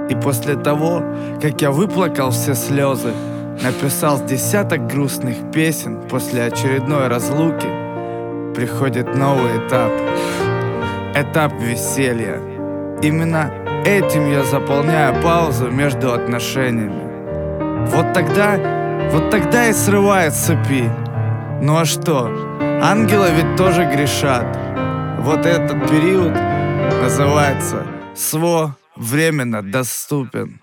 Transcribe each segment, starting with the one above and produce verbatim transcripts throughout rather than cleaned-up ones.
И после того, как я выплакал все слезы, написал с десяток грустных песен, после очередной разлуки приходит новый этап. Этап веселья. Именно этим я заполняю паузу между отношениями. Вот тогда, вот тогда и срывает с цепи. Ну а что? Ангелы ведь тоже грешат. Вот этот период называется СВО временно доступен.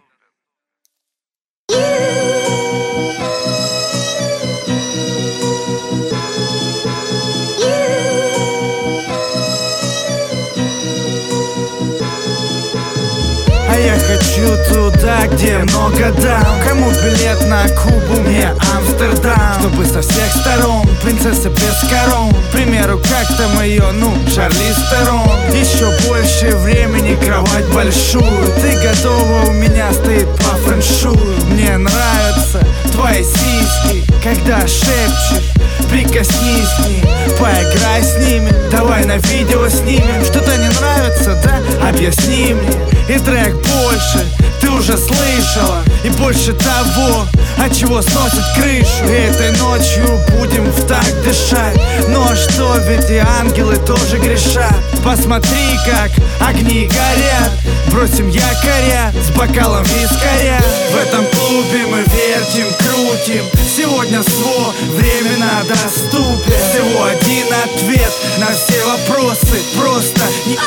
А я хочу туда, где много дам. Кому билет на Кубу, мне Амстердам. Чтобы со всех сторон принцесса без корон. К примеру, как там ее, ну, Шарлиз Терон. Еще больше времени, кровать большую. Ты готова, у меня стоит по фэншую. Мне нравятся твои сиськи, когда шепчешь, прикоснись к ним, поиграй с ними. Давай на видео снимем. Что-то не нравится, да? Объясни мне. И трек больше ты уже слышала. И больше того, от чего сносит крышу. И этой ночью будем в такт дышать. Ну а что, ведь и ангелы тоже грешат. Посмотри, как огни горят. Бросим якоря с бокалом вискаря. В этом клубе мы вертим, крутим. Сегодня СВО временно доступен. Всего один ответ на все вопросы. Просто не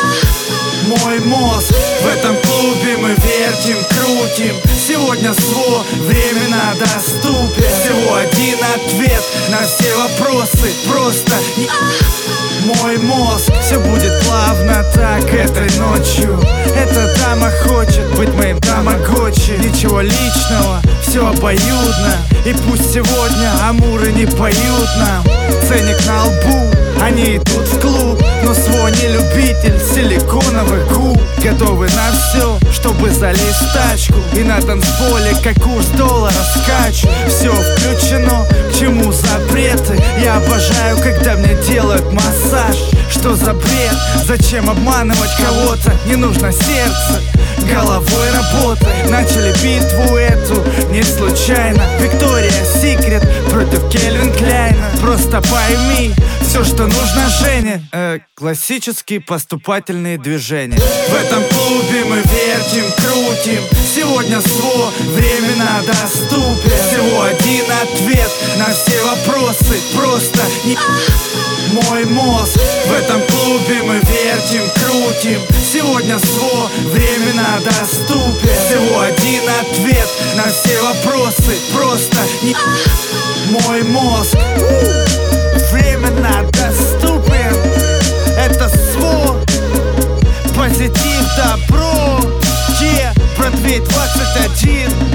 мой мозг. В этом клубе мы вертим, крутим. Сегодня СВО временно доступен. Всего один ответ на все вопросы. Просто не мой мозг. Все будет плавно так этой ночью. Эта дама хочет быть моим тамагочи. Ничего личного, все обоюдно. И пусть сегодня амуры не поют нам. Ценник на лбу, они идут в клуб. Но свой не любитель силиконовых губ. Готовы на все, чтобы залезть в тачку. И на танцполе, как курс доллара, скачу. Все включено, к чему запреты. Я обожаю, когда мне делают массаж. Что за бред? Зачем обманывать кого-то? Не нужно сердце, головой работай. Начали битву эту не случайно. Виктория Секрет против Кельвин Кляйна. Просто пойми, все, что нужно Жене. э, Классические поступательные движения. В этом клубе мы вертим, крутим. Сегодня СВО временно доступен. Всего один ответ на все вопросы. Просто не мой мозг. В этом клубе мы вертим, крутим. Сегодня СВО временно доступен. Всего один ответ на все вопросы. Просто не мой мозг. Временно доступен. Это СВО. Позитив, добро. Е, Бродвей двадцать один.